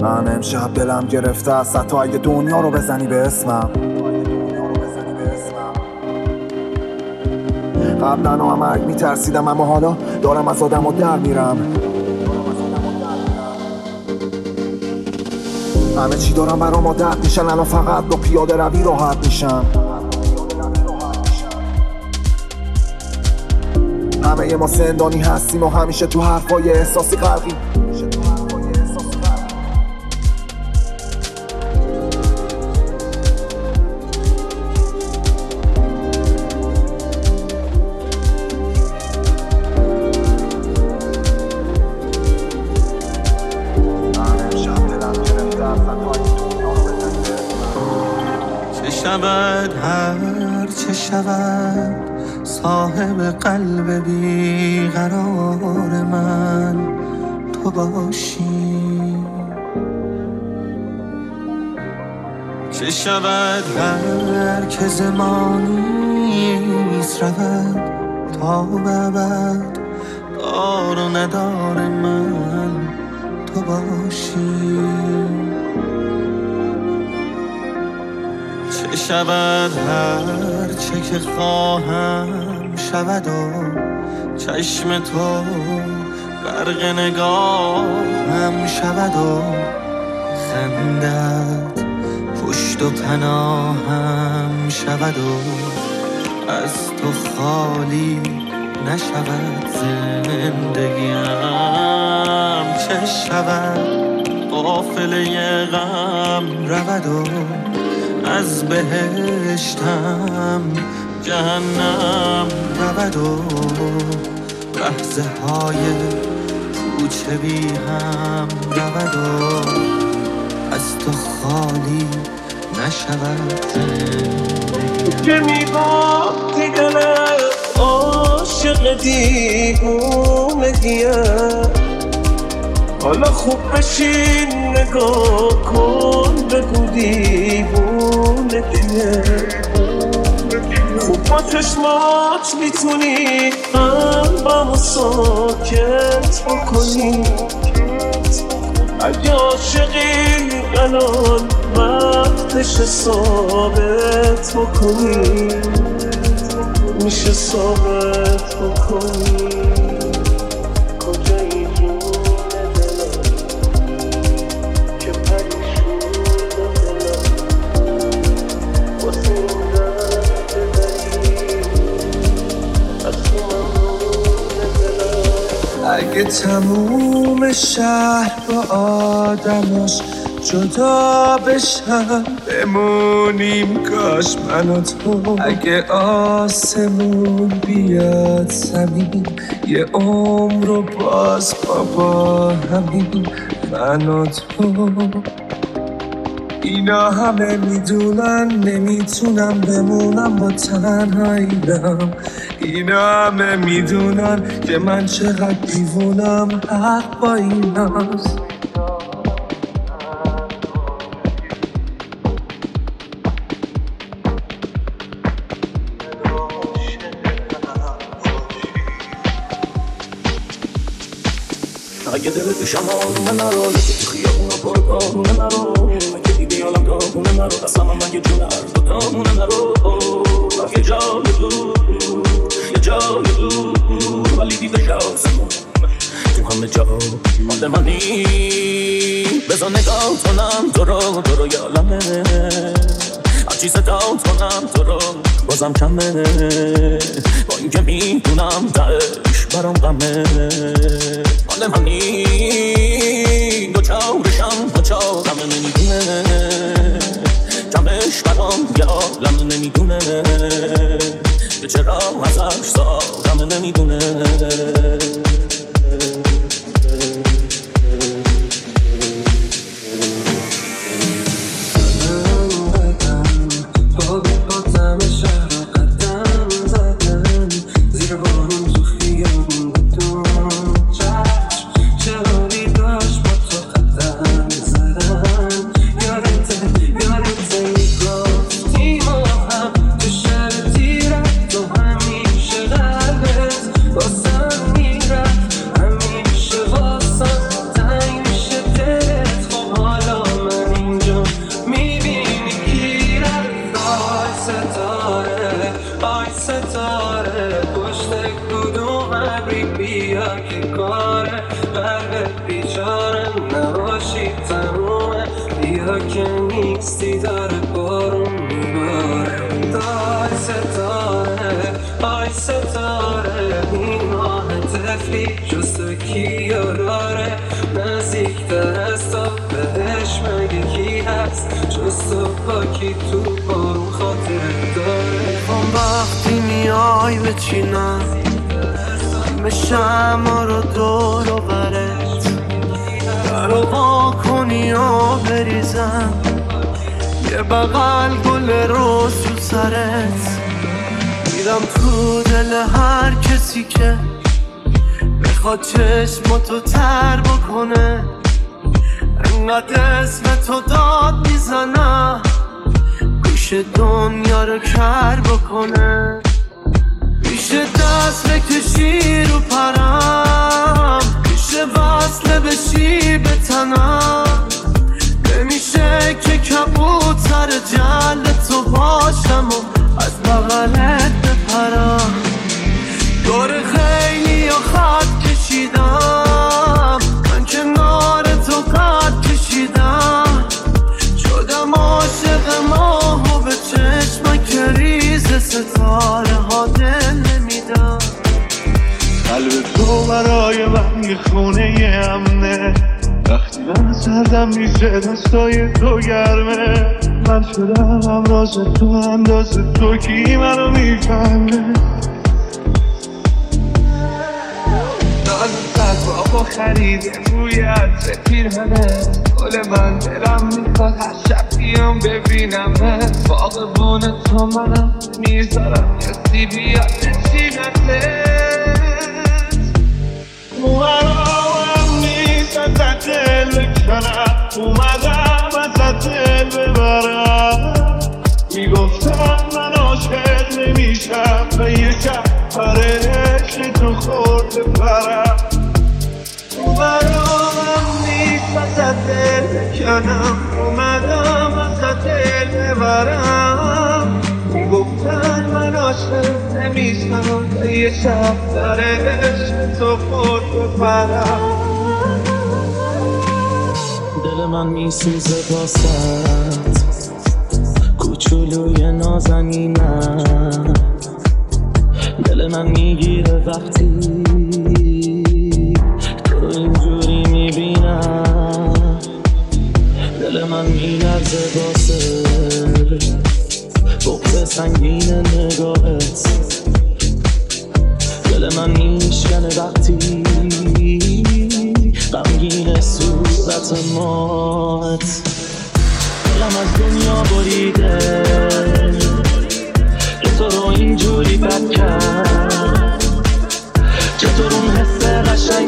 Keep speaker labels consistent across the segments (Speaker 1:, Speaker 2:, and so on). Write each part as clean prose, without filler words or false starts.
Speaker 1: من امشب دلم گرفته است حتی اگه دنیا رو بزنی به اسمم. قبلا هم مرگ میترسیدم اما حالا دارم از آدم و در میرم. همه چی دارم برام عادت میشن، الان فقط با پیاده روی راحت میشم. همه ما زندانی هستیم و همیشه تو حرفای احساسی غرقیم.
Speaker 2: هر چه شود صاحب قلب بیقرار من تو باشی. چه شود هر که زمانیست رود تا ابد دار و ندار من تو باشی. چه شود هر چه که خواهم شود و چشم تو غرق نگاهم شود و خندت پشت و پناهم شود و از تو خالی نشود زندگیم. چه شود قافله غم رود و از بهشتم جهنم رود و لحظه های پوچه بی هم رود و از تو خالی نشود زندگی. که میگفتی دلت عاشق دیوونگیه، حالا خوب بشین نگاه کن بگو دیوونه کیه. خوب با چشمات میتونی قلبمو ساکت بکنی. اگه عاشقی الان وقتش ثابت بکنی، میشه ثابت بکنی. اگه تموم شهر با آدمش جدا بشن بمونیم کاش من و تو. اگه آسمون بیاد زمین یه عمر رو باز بابا همین من و تو. اینا همه میدونن نمیتونم بمونم با تنهاییم. اینا همه میدونن که من چقدر دیوونم، حق با ایناست.
Speaker 3: اگه دل تو شمارونه نرو لکه تو خیابونه پر کارونه نرو. اگه دیدی حالم داغونه نرو قسمم اگه جون عرض و دامونه نرو. یه جای دور ولی دیده شازمون تو همه جا مال منی. بذار نگاه کنم تو رو یالمه، هرچی صدا کنم تو رو بازم کمه. با اینکه میدونم تهش برام غمه مال منی. دو چارشم دو چارم نمیدونه، کمش برام یه عالم نمیدونه. که چرا ازش سادم نمیدونه.
Speaker 2: واسم میره بیچاره نباشی تمومه بیا که نیستی داره بارون میباره آی ستاره آی ستاره این ماه تفلی جز تو کیو داره نزدیکتر از تو بهش مگه کی هست جز تو پاکی تو بارون خاطر داره میخوام وقتی میای بچینم همه شمع رو دور و برت درو وا کنی و بریزم یه بغل گل روز رو سرت میرم تو دل هر کسی که بخواد چشماتو تر بکنه انقدر اسم تو داد میزنم گوش دنیا رو کر بکنه میشه دست بکشی رو پرم میشه وصله بشی به تنم نمیشه که کبوتر جلد تو باشم و از بغلت بپرم دور خیلی یا خط کشیدم من کنار تو قد کشیدم شدم عاشق ماه و به چشمک ریز ستاره ها دل نمیدم
Speaker 4: قلب تو برای من یه خونه یه امنه وقتی من سردم میشه دستای تو گرمه من شدم امراض تو اندازه تو کی منو میفهمه بابا خریده روی عطر پیرهنه گل من دلم میخواد هر شب بیام ببینمت باغبون تو منم میذارم کسی بیاد نشینته اومدم نیست از دل بکنم اومدم از دل ببرم میگفتم من عاشق نمیشم به یه شب پرشت تو خورده برم اومدم نیست از دل بکنم اومدم از دل ببرم میگفتن من عاشق نمیشم به یه شب پرشت تو خورده برم
Speaker 3: دل من میسوزه باست کوچولوی نازنینم دل من میگیره وقتی تو رو اینجوری میبینم دل من میلرزه واسه بغض سنگین نگاهت دل من میشکنه وقتی غمگین صورت مات دلم از دنیا بریده که تو رو اینجوری بد کرد چطور اون حس قشنگ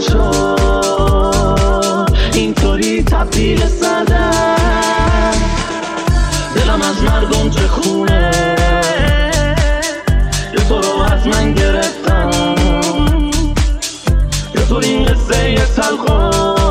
Speaker 3: شد اینطوری تبدیل سردم دلم از مردم چه خونه یه تو رو از من گرفتم یه طور این قصه یه تلخو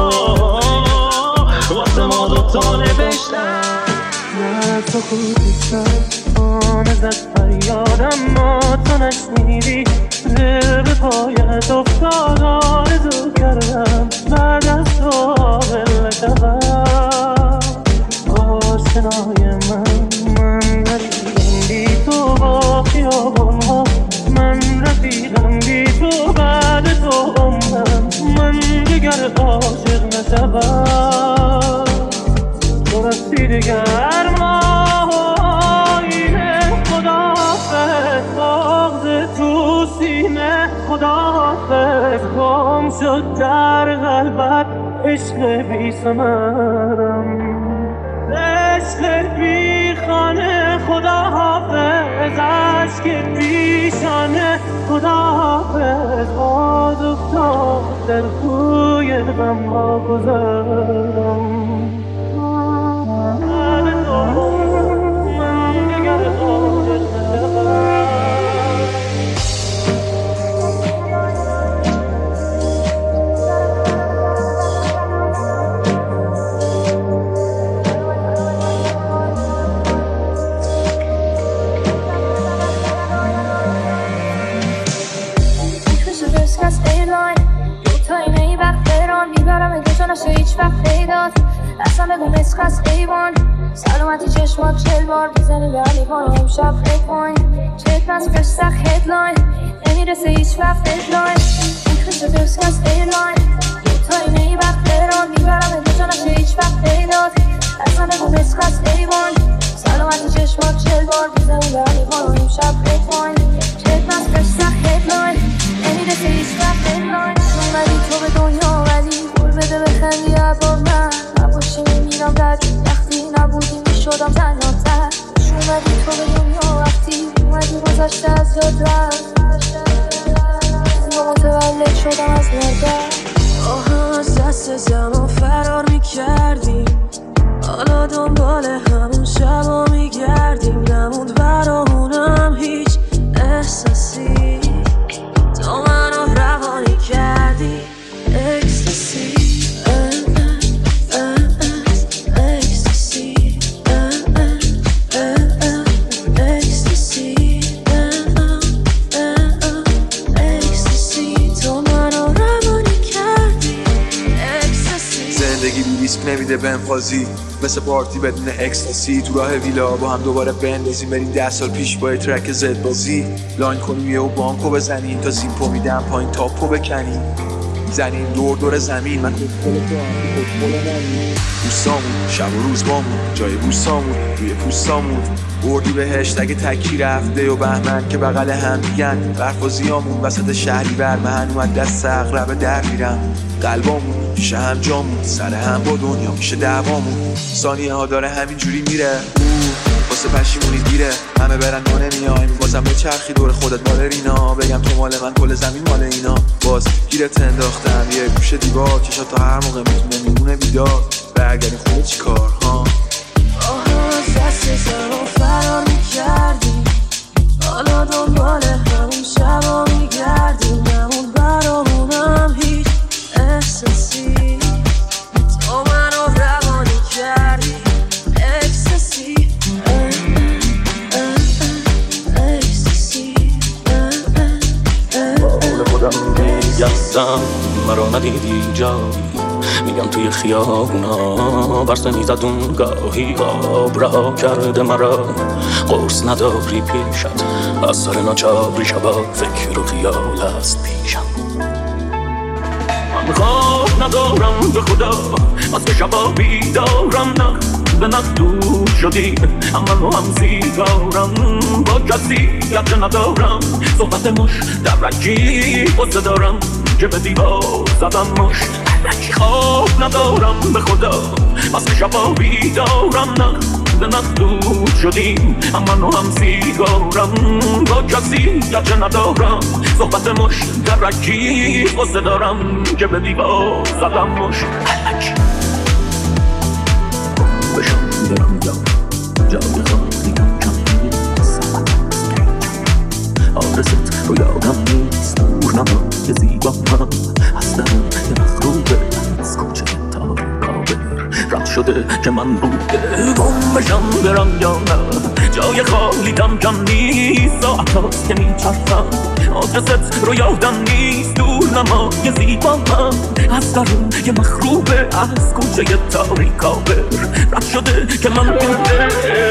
Speaker 3: واسه ما دوتا نوشتم
Speaker 2: نه تو خودیستم آن زد فریادم ما تو نشنیدی زیر به پایت افتاد آرزو کردم بعد از تو قابل شدم آشنای من ندیدم بی تو با خیابان ها من رفیقم بی تو بعد تو عمرم من دیگر عاشق نشدم تو رفتی دیگر ماهینه خداحافظ بغض تو سینه خداحافظ گم شد در قلبت عشق بی ثمرم عشق بی خانه خداحافظ عشق پیشانه خداحافظ باز افتاد در کوی غم ها گذرم
Speaker 5: از ایرلاین تا این ای وقت ایران میبرم گشان نشه هیچ وقت پیدات اصلا بگو مسخ از ایوان سلامتی چشمات 40 بار بزنی به علیوان و امشب خیلی پایین چک از فرش سخت هدلاین نمیرسه هیچ وقت ددلاین میخوشه درس از ایرلاین تا اینه ای وقت ایران میبرم بجا نشه هیچ وقت پیدات اصلا بگو مسخ از ایوان سلامتی چشمات 40 بار بزنی به علیوان و امشب خیلی پایین چک از فرش سخت هدلاین نمیرسه هیچ وقت ددلاین اومدی تو به دنیا ولی گل بده بخندی عبار من نباشی میمیرم در وقتی نبودی میشدم تنهاتر اومدی تو به دنیا وقتی اومدی گذشته از یاد رفت متولد شدم از مردم از دست زمان فرار میکردیم حالا دنبال همون شبا میگردیم نموند برامونم هیچ احساسی تو منو روانی کردی اکستاسی
Speaker 6: نمیده بهم بازی مثل پارتی بدون اکستاسی تو راه ویلا با هم دوباره بندازیم بریم 10 سال پیش با ترک زد بازی لاین کنیم یه و بانکو بزنیم تا زیمپو میدم پایین تاپو بکنیم زنیم دور زمین من دوستامون شب و روز بامون جای بوسامون روی پوستامون بردی بهشت اگه تکی رفته و بهمن که بغل هم میگن برف و زیامون وسط شهری بر من اومد دست اغرب در میرم قلبامون پیش هم جامون سر هم با دنیا میشه دعوامون ثانیه ها داره همینجوری میره واسه پشیمونی دیره همه برن ما نمیایم بازم به چرخی دور خودت مال رینا بگم تو مال من کل زمین مال اینا باز گیرت انداختم یه گوشه دیوار چشات تا هر موقع میتونه میمونه بیدار برگردیم خونه چی کار ها
Speaker 5: از دست زمان فرار میکردیم حالا دنبال همون شبا میگردیم نمون برامونم هیچ احساسی تو منو روانی کردی اکستاسی
Speaker 3: بال خودم میگستم مرا ندیدی جایی میگم توی خیابونا برسه میزد اون گاهی آب رها کرده مرا قرص نداری پیشت از سر ناچاری شبا فکر و خیال است پیشم من خواب ندارم به خدا از که شبا بیدارم نه به دور شدی اما هم سیگارم با کسی گرچه ندارم صحبت مش درکی قصه دارم که به دیوار زدم مش خواب ندارم به خدا از که شبا بیدارم نه به دور شدیم اما هم سیگارم با کسی گرچه ندارم صحبت مش درکی قصه دارم که به دیوار زدم مش بشم دارم جای خالی کم نیست آدرست رو یادم نیست دور نمای زیبا من هستم یه مخروبه از کوچه تاری کابر رد شده که من بوده گم بشم برم یا نه جای خالی کم نیست ساعت هاست که میچرخم آدرست رو یادم نیست دور نمای زیبا من از درون یه مخروبه از کوچه تاری کابر رد شده که من بوده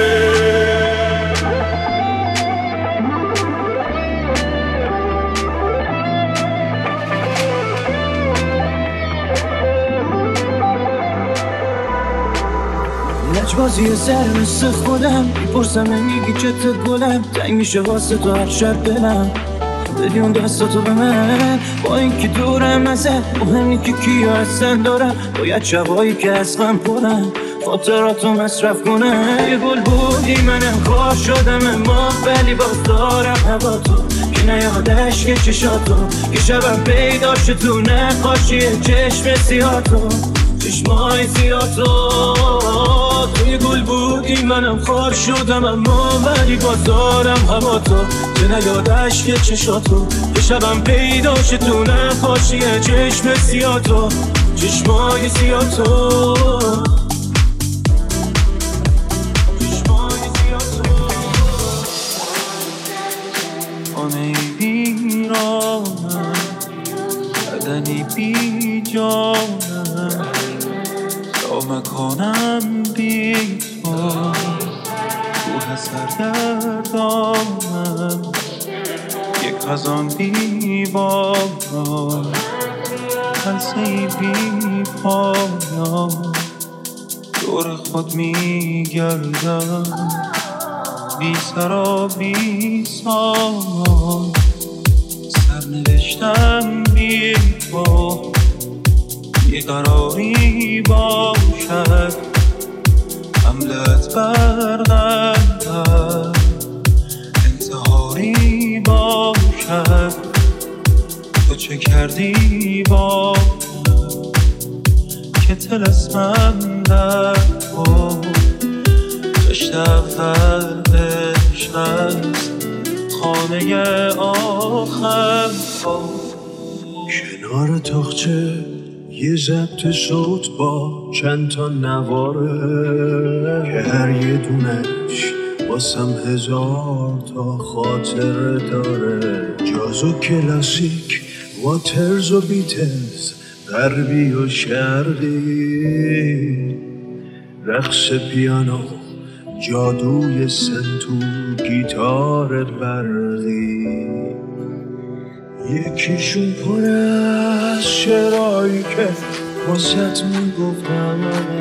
Speaker 2: لجبازی سر مثل خودم میپرسم نمیگی چته گلم تنگ میشه واسه تو هر شب دلم بدی اون دستاتو به من با اینکه دورم ازت مهمی که کیا هستن دارم باید شبایی که از غم پرم خاطراتو مصرف کنم یه گل بودی منم خواه شدم اما ولی باز دارم هوا تو که نیادش که چشاتو که شبم پیدا شد تو نقاشی چشم سیاتو چشمای سیاتو توی گل بودی منم خار شدم اما ولی باز دارم هوا تو که نیادش که چشاتو که شبم پیدا شد تو نقاشی چشم سیاتو چشمای سیاتو بدنی بی جانم مکانم بی تو روح سرگردانم یک خزان بی باران خلصه‌ای بی پایان دور خود می گردم بی سرا بی سامان سرنوشتم بی تو بیقراری باشد حملت بر قلبم انتحاری باشد تو چه کردی با که طلسمم در تو خشت اول عشق است خانه آخر
Speaker 7: کنار تاقچه یه ضبط صوت با چند تا نواره که هر یه دونش واسم 1000 تا خاطره داره جاز و کلاسیک واترز و بیتلز غربی و شرقی رقص پیانو جادوی سنتو گیتار برقی یکیشون پر از شعرهایی که واسط میگفتم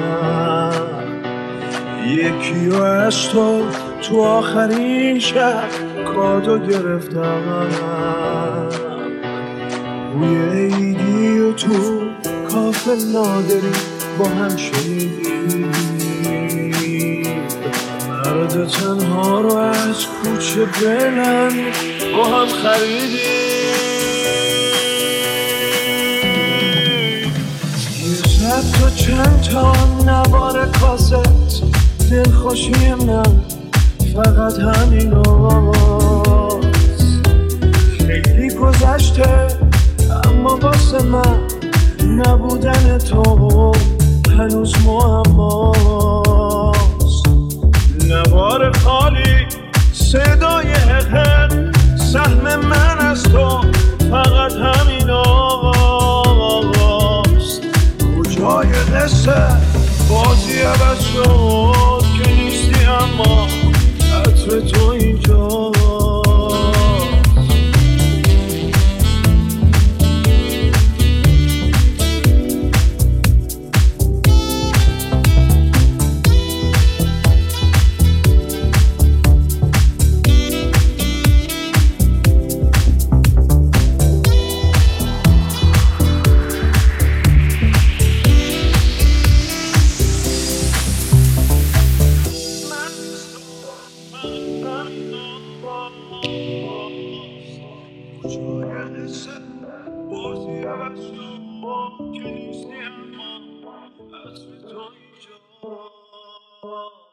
Speaker 7: یکیو از تو آخرین شب کادو گرفتم بوی عیدی و تو کافه نادری با هم شنیدیم مرد تنها رو از کوچه بلند با هم خریدیم حتی چند تا نوار کاست دلخوشی من فقط همین هاست خیلی گذشته اما واسه من نبودن تو هنوز معماست نوار خالی صدای حقیق سهم من از تو فقط همین هاست جای قصه بازی عوض شد که نیستی اما عطر تو اینجا بازی عوض شد که نیستی اما عطر تو اینجا